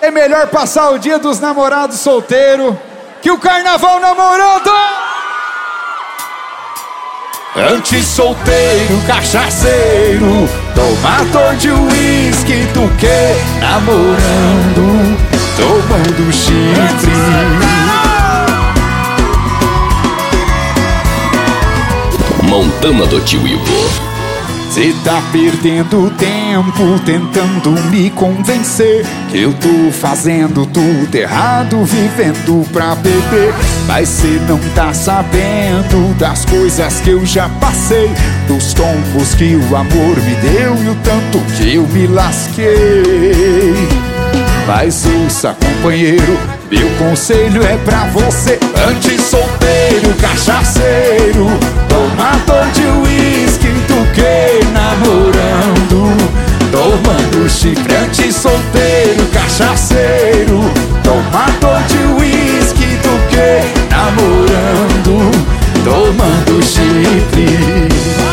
é melhor passar o dia dos namorados solteiro que o carnaval namorando. Antes solteiro, cachaceiro, tomador de uísque do que namorando, tomando chifre. Montana do Tio Igor. Cê tá perdendo tempo tentando me convencer que eu tô fazendo tudo errado, vivendo pra beber. Mas cê não tá sabendo das coisas que eu já passei, dos tombos que o amor me deu e o tanto que eu me lasquei. Mas ouça, companheiro, meu conselho é pra você. Antes solteiro, cachaceiro, tomador de uísque do que namorando, tomando chifre. Antes solteiro, cachaceiro, tomador de uísque do que namorando, tomando chifre.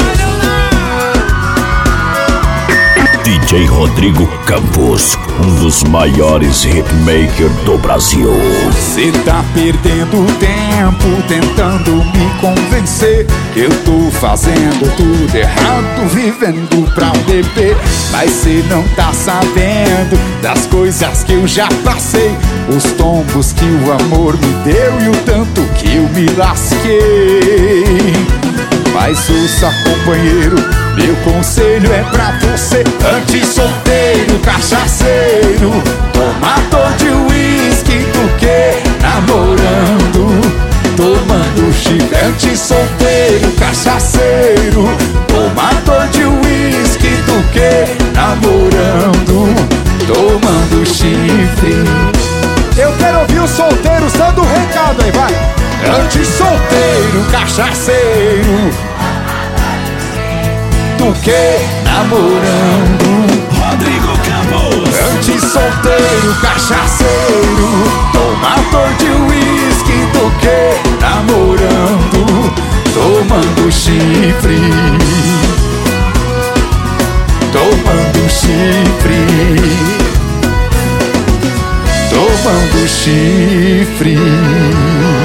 DJ Rodrigo Campos, um dos maiores hitmakers do Brasil. Cê tá perdendo tempo tentando me convencer que eu tô fazendo tudo errado, vivendo pra beber. Mas cê não tá sabendo das coisas que eu já passei, os tombos que o amor me deu e o tanto que eu me lasquei. Mas ouça, companheiro, meu conselho é pra você. Antes solteiro, cachaceiro, tomador de uísque do que namorando, tomando chifre. Antes solteiro, cachaceiro, tomador de uísque do que namorando, tomando chifre. Eu quero ouvir os solteiros dando um recado aí, vai. Antes solteiro, cachaceiro, do que namorando. Rodrigo Campos. Antes solteiro, cachaceiro, tomador de uísque do que namorando, tomando chifre, tomando chifre, tomando chifre.